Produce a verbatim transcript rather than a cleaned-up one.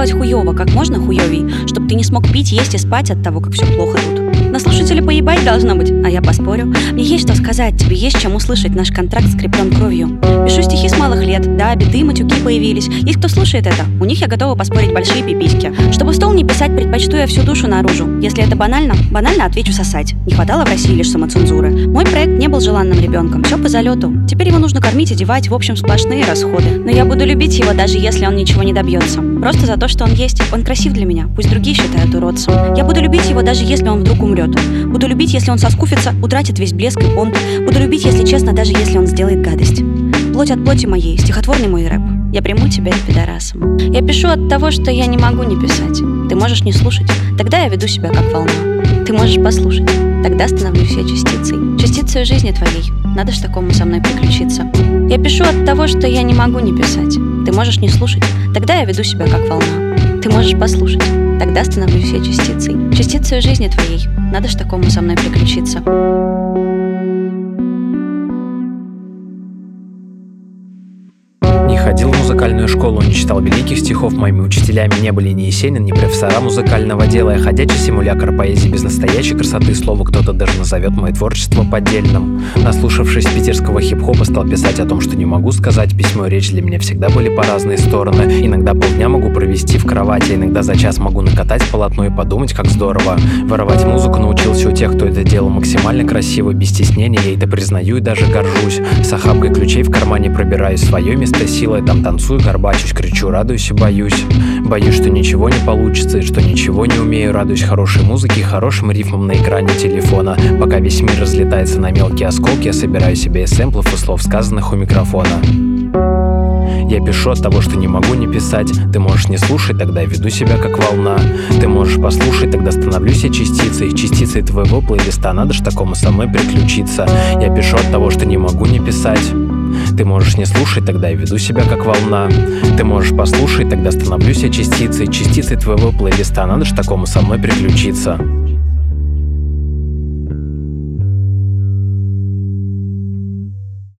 сделать хуёво, как можно хуёвей, чтобы ты не смог пить, есть и спать от того, как все плохо тут. На слушателя поебать должно быть, а я поспорю. Мне есть что сказать, тебе есть чем услышать, наш контракт скреплен кровью. Пишу стихи с малых лет, да, биты, матюки появились. Есть кто слушает это, у них я готова поспорить большие пиписьки. Чтобы в стол не писать, предпочту я всю душу наружу. Если это банально, банально отвечу сосать. Не хватало в России лишь самоцензуры. Мой проект не был желанным ребенком, все по залету. Теперь его нужно кормить, одевать, в общем, сплошные расходы. Но я буду любить его, даже если он ничего не добьется. Просто за то, что он есть, он красив для меня, пусть другие считают уродцем. Я буду любить его, даже если он вдруг умрет. Буду любить, если он соскуфится, утратит весь блеск и понт. Буду любить, если честно, даже если он сделает гадость. Плоть от плоти моей, стихотворный мой рэп. Я приму тебя пидорасом. Я пишу от того, что я не могу не писать. Ты можешь не слушать, тогда я веду себя как волна. Ты можешь послушать, тогда становлюсь я частицей. Частицей жизни твоей, надо ж такому со мной приключиться. Я пишу от того, что я не могу не писать. Ты можешь не слушать, тогда я веду себя как волна. Ты можешь послушать, тогда становлюсь я частицей. Частицей жизни твоей, надо ж такому со мной приключиться. Не ходил в музыкальную школу, не читал великих стихов. Моими учителями не были ни Есенин, ни профессора музыкального дела. Я ходячий симулятор поэзии без настоящей красоты. Слово кто-то даже назовет мое творчество поддельным. Наслушавшись питерского хип-хопа, стал писать о том, что не могу сказать. Письмо и речь для меня всегда были по разные стороны. Иногда полдня могу провести в кровати, иногда за час могу накатать полотно и подумать, как здорово. Воровать музыку научился у тех, кто это делал максимально красиво, без стеснения. Я это признаю и даже горжусь. С охапкой ключей в кармане пробираюсь в свое место силы. Там танцую, горбачусь, кричу, радуюсь и боюсь. Боюсь, что ничего не получится и что ничего не умею. Радуюсь хорошей музыке и хорошим рифмам на экране телефона. Пока весь мир разлетается на мелкие осколки, я собираю себе из сэмплов и слов, сказанных у микрофона. Я пишу от того, что не могу не писать. Ты можешь не слушать, тогда я веду себя как волна. Ты можешь послушать, тогда становлюсь я частицей. Частицей твоего плейлиста, надо ж такому со мной приключиться. Я пишу от того, что не могу не писать. Ты можешь не слушать, тогда я веду себя как волна. Ты можешь послушать, тогда становлюсь я частицей. Частицей твоего плейлиста, надо ж такому со мной приключиться.